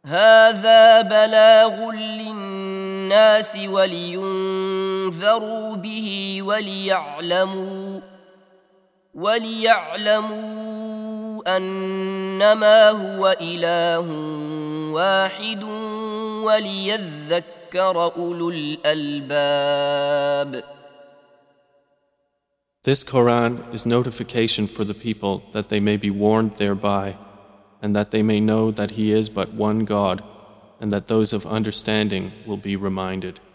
هذا بلاغ للناس ولينذروا به وليعلموا أنما هو إله واحد وليذكر أولو الألباب. This Quran is notification for the people that they may be warned thereby, and that they may know that He is but one God, and that those of understanding will be reminded.